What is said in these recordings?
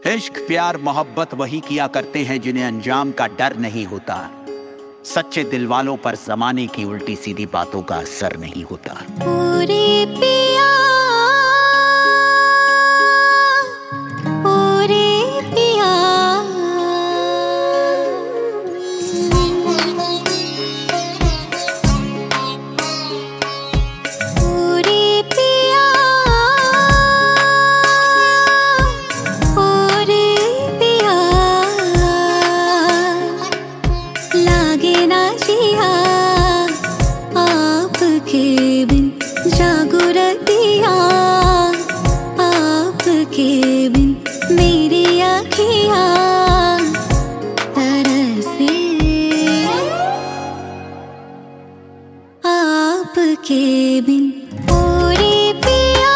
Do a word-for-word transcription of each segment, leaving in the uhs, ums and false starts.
इश्क प्यार मोहब्बत वही किया करते हैं जिन्हें अंजाम का डर नहीं होता। सच्चे दिल वालों पर जमाने की उल्टी सीधी बातों का असर नहीं होता। पूरे पिया पूरे पिया पूरे पिया पूरे पिया लागे ना जिया आपके बिन जागुरतिया आपके बिन मेरी आँखियाँ तरसे आपके बिन पूरे पिया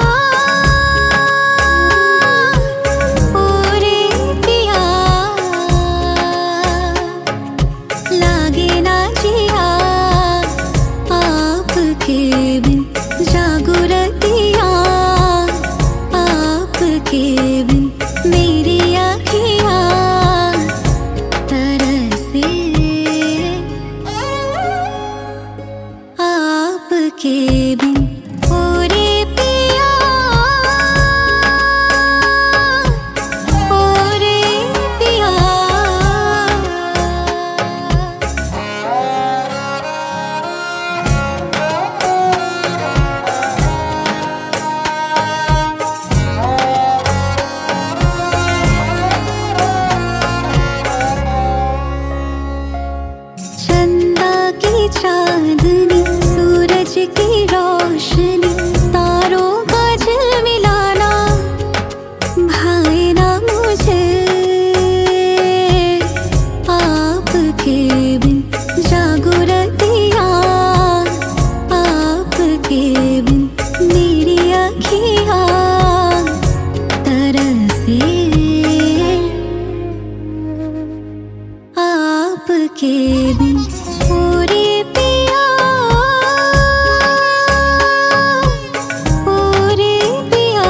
पूरे पिया लागे ना जिया आपके बिन जागुरतिया आपके बिन मेरी आँखियाँ तरसे आपके बिन पूरे पिया पूरे पिया चंदा की चांदनी सूरज की रोशनी तारों का झिलमिलाना भाए ना मुझे आपके बिन जागुरतिया आपके बिन मेरी आँखियाँ तरसे आपके बिन पूरे पिया पूरे पिया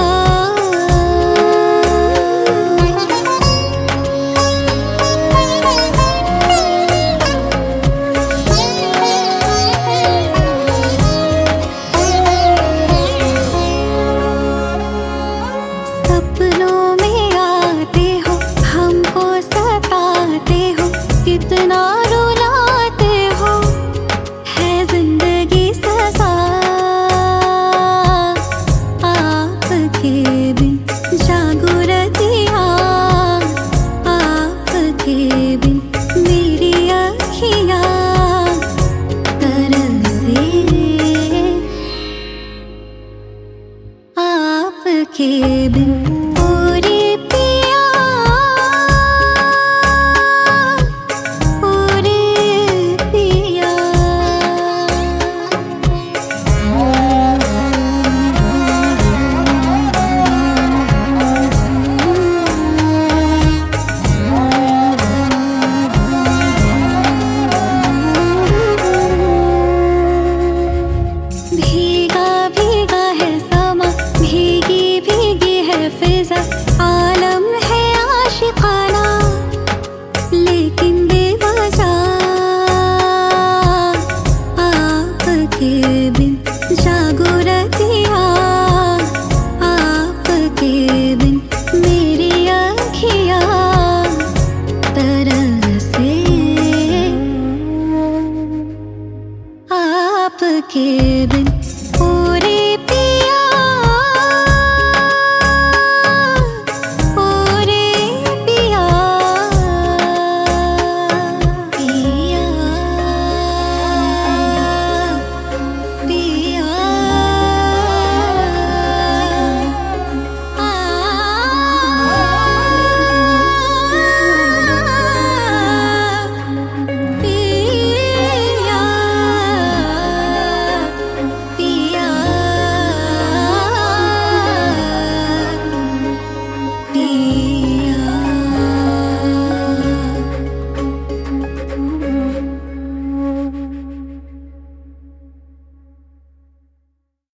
सपनों में आते हो हमको सताते हो कितना रुलाते हो है जिंदगी सजा आपके बिन जागुरतिया आपके बिन मेरी आँखियाँ तरसे आपके बिन